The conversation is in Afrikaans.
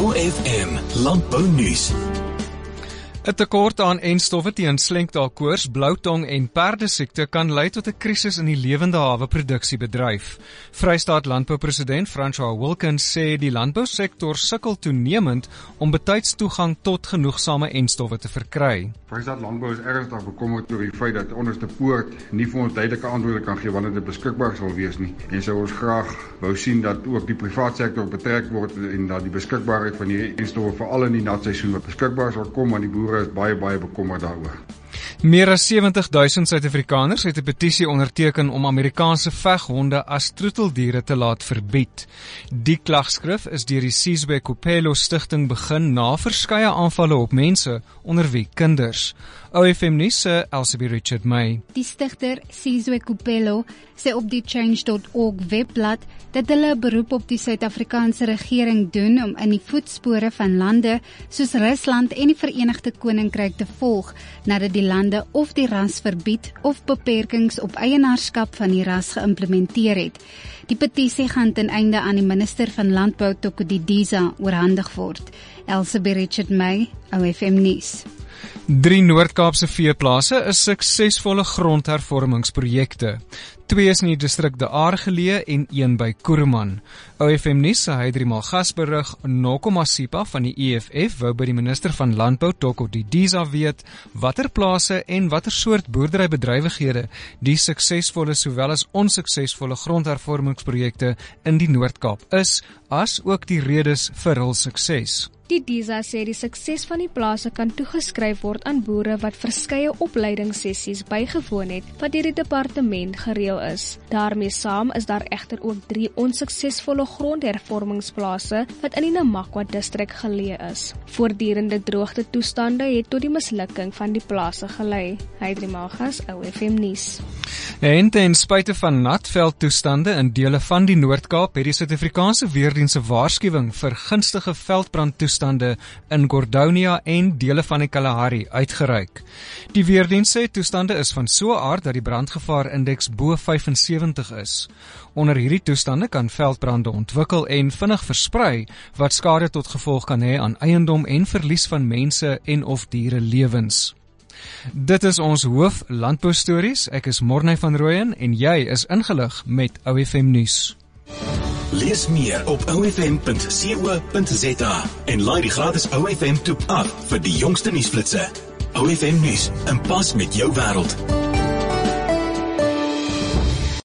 OFM Landbounuus. 'n tekort aan enstowwe teen slenkdaalkoors, bloutong en perdesiekte kan lei tot 'n krisis in die lewende hawe produksiebedryf. Vrystaat Landboupresident Francois Wilkins sê die landbousektor sukkel toenemend om betyds toegang tot genoegsame enstowwe te verkry. Vrystaat Landbou is ernstig bekommerd oor die feit dat onderste poort nie vir ons duidelike antwoorde kan gee wanneer dit beskikbaar sal wees nie. En sou ons graag wou sien dat ook die privaat sektor betrek word en dat die beskikbaarheid van die enstowwe veral in die natseisoen wat beskikbaar sal kom, want die boere is baie bekommerd daaroor. Meer as 70,000 Suid-Afrikaners het 'n petisie onderteken om Amerikaanse veghonde as troeteldiere te laat verbied. Die klagskrif is deur die Sizwe Kupelo Stichting begin na verskeie aanvalle op mense, onder wie kinders. OFM nuus se Elsie Richard May. Die stigter Sizwe Kupelo sê op die Change.org webblad dat hulle 'n beroep op die Suid-Afrikaanse regering doen om in die voetspore van lande soos Rusland en die Verenigde Koninkryk te volg, nadat die lande of die ras verbied of beperkings op eienaarskap van die ras geïmplementeer het. Die petisie gaan ten einde aan die minister van Landbou Tokodidiza oorhandig word. Elsie Richard May, OFM nuus. 3 Noord-Kaapse veeplase is suksesvolle grondhervormingsprojekte. 2 is in die distrik De Aar geleë en 1 by Kuruman. OFM nuus se Heidri Malgas berig, Noko Masipa van die EFF wou by die minister van Landbou Tokodidiza weet watter plase en watter soort boerderybedrywighede die suksesvolle sowel as onsuksesvolle grondhervormingsprojekte in die Noord-Kaap is, as ook die redes vir hul sukses. Die DISA sê die sukses van die plase kan toegeskryf word aan boere wat verskeie opleidingssessies bygewoon het wat deur die departement gereël is. Daarmee saam is daar egter ook 3 onsuksesvolle grondhervormingsplase wat in die Namakwa distrik geleë is. Voortdurende droogte toestande het tot die mislukking van die plase gelei. Heidri Malgas, OFM nuus. En ten spyte van natveldtoestande in dele van die Noord-Kaap het die Suid-Afrikaanse Weerdienste se waarskuwing vir gunstige veldbrandtoestande in Gordonia en dele van die Kalahari uitgereik. Die Weerdienste sê toestande is van so 'n aard dat die brandgevaar-indeks bo 75 is. Onder hierdie toestande kan veldbrande ontwikkel en vinnig versprei, wat skade tot gevolg kan hê aan eiendom en verlies van mense en of diere lewens. Dit is ons hoof landboustories. Ek is Morney van Rooyen en jy is ingelig met OFM nuus. Lees meer op ofm.co.za en laai die gratis OFM toep af vir die jongste nuusflitsse. OFM nuus, in pas met jou wêreld.